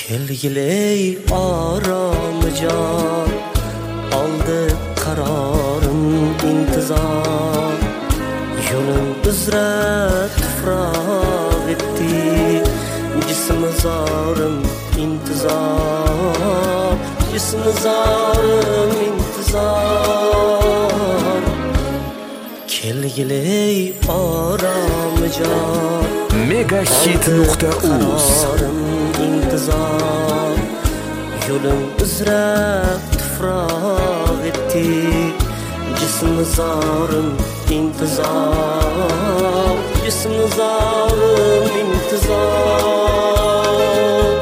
Kelgiley aralıcan, aldı kararım intizar. Yolun üzre tıfraq etti, cismi zarım intizar. Cismi zarım intizar. Kelgiley aralıcan, Megahit.uz intizar. Yolun üzre tıfraq etti, cismi zarım intizar. Cismi zarım intizar.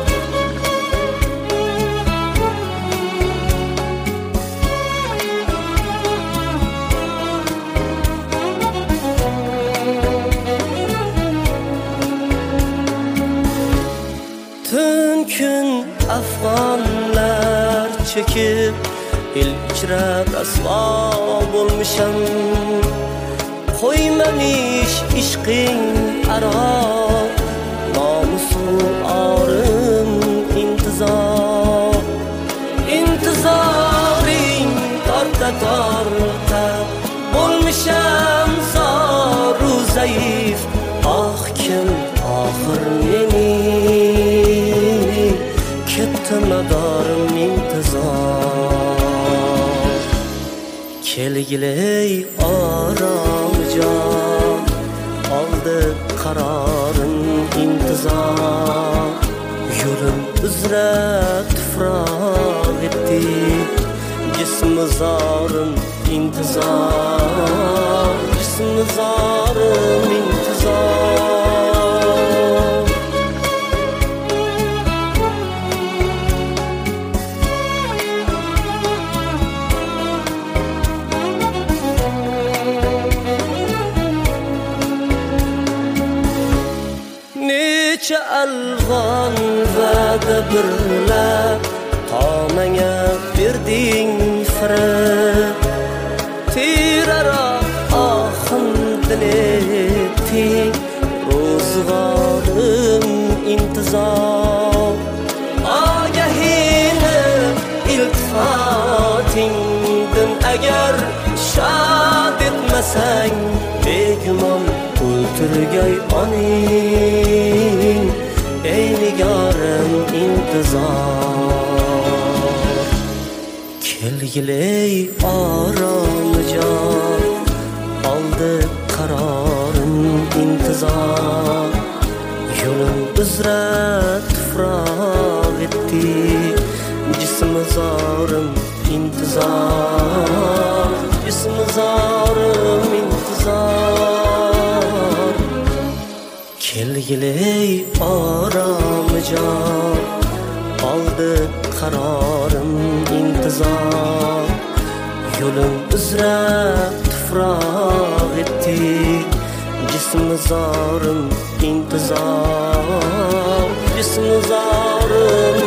Tün gün afg'onlar çekip ilkra rasvo bo'lmisham. Qo'ymamiş ishqing aro, nomusu orim intizor. Intizoring torta bo'lmisham zoru zaif. Ah kim oxir meni madarim intizor. Kelgiley aralıcan, aldı kararım intizar. Yolun üzre tıfraq etti, cismi zarım intizar. Cismi zarım intizar. Neçe algan vada birla, tamanga berding fira. Tirara ahim diletting, ro'zg'orim intizor. Agahini iltifotingdan agar shod etmasang, begumon o'ltirgay oning. Ey nigorim intizor. Kelgiley aralıcan, aldı kararım intizar. Yolun üzre tıfraq etti, cismi zarım intizar. Cismi zarım intizar. Kelgiley aralıcan, aldı kararım intizar. Yolun üzre tıfraq etti, cismi zarım intizar. Cismi zarım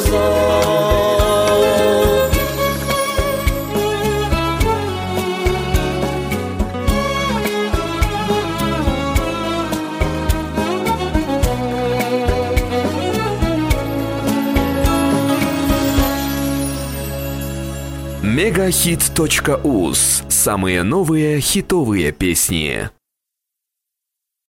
intizar. Megahit.uz. Самые новые хитовые песни.